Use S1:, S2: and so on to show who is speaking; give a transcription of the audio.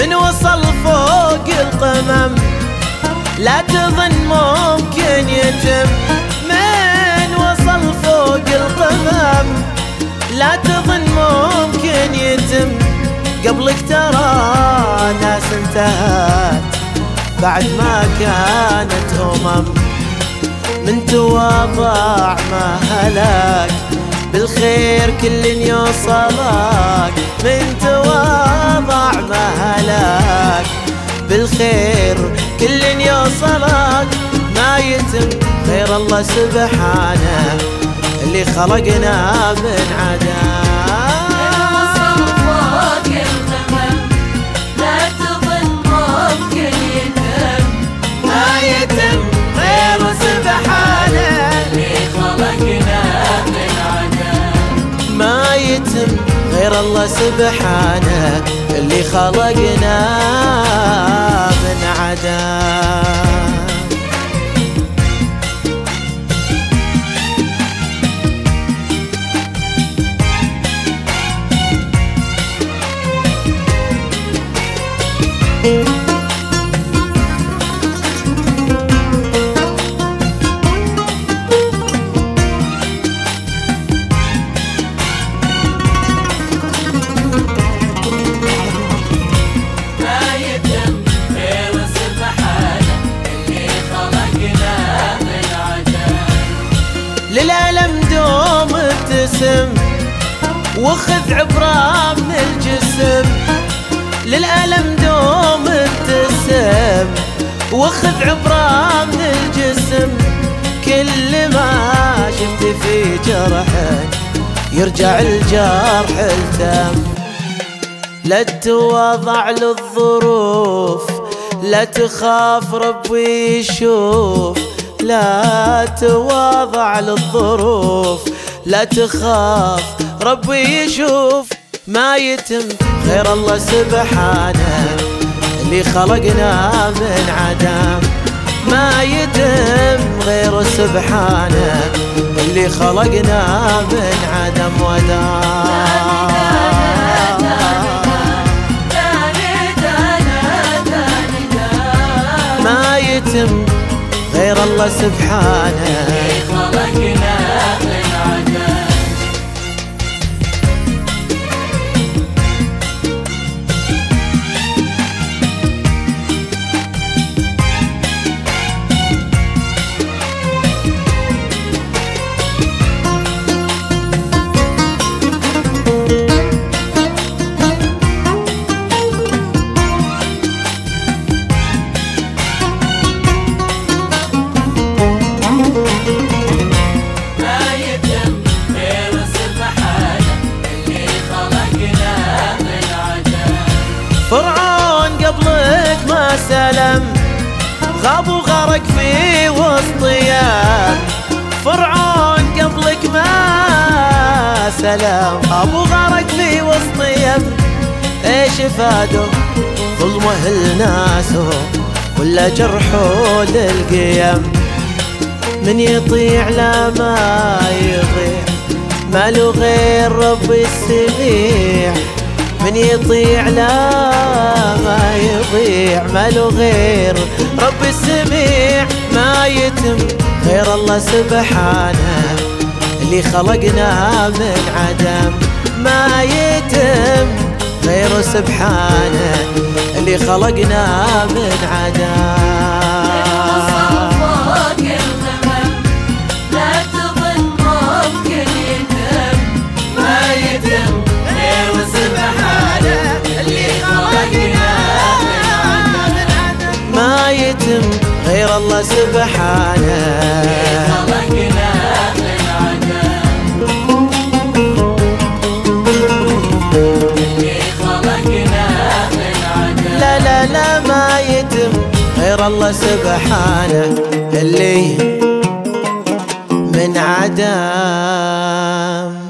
S1: من وصل فوق القمم لا تظن ممكن يتم. من وصل فوق القمم لا تظن ممكن يتم. قبلك ترى ناس انتهت بعد ما كانت من تواضع ما هلاك بالخير كل يوصلك. من تواضع ما هلاك بالخير كل يوصلك. ما يتم غير الله سبحانه اللي خلقنا من عدم. غير الله سبحانه اللي خلقنا من عدم. للألم دوم ابتسم وخذ عبرة من الجسم. للألم دوم ابتسم وخذ عبرة من الجسم. كل ما شفت في جرحك يرجع الجرح التم. لا تواضع للظروف لا تخاف ربي يشوف. لا تواضع للظروف لا تخاف ربي يشوف. ما يتم غير الله سبحانه اللي خلقنا من عدم. ما يتم غير سبحانه اللي خلقنا من عدم ودام. ما يتم غير الله سبحانه خلقنا من عدم. فرعون قبلك ما سلم غاب وغرق في وسط يم. فرعون قبلك ما سلم غاب وغرق في وسط يم. ايش فاده ظلمه لناسه ولا جرحه للقيم. من يطيع لا ما يضيع ما له غير ربي السميع. من يطيع لا ما يضيع ما له غير رب السميع. ما يتم غير الله سبحانه اللي خلقنا من عدم. ما يتم غير سبحانه اللي خلقنا من عدم. ما يتم غير الله سبحانه خلقنا من عدم. اللي خلقنا من عدم. لا لا لا ما يتم غير الله سبحانه اللي من عدم.